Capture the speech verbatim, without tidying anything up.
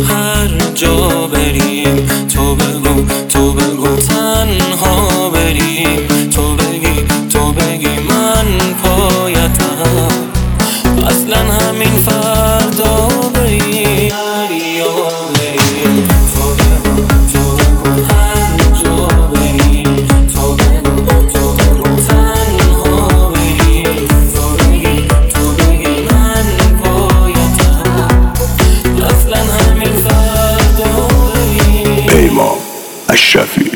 هر جا بریم تو بگو تو بگو تنها بریم، تو بگی تو بگی من پایتم، اصلا همین فردا بریم دریا بریم، تو بگو تو بگو هر جا بریم، تو بگو تو بگو تنها بریم، تو بگی تو بگی من پایتم، اصلا همین فردا بریم. پیمان اشرفی.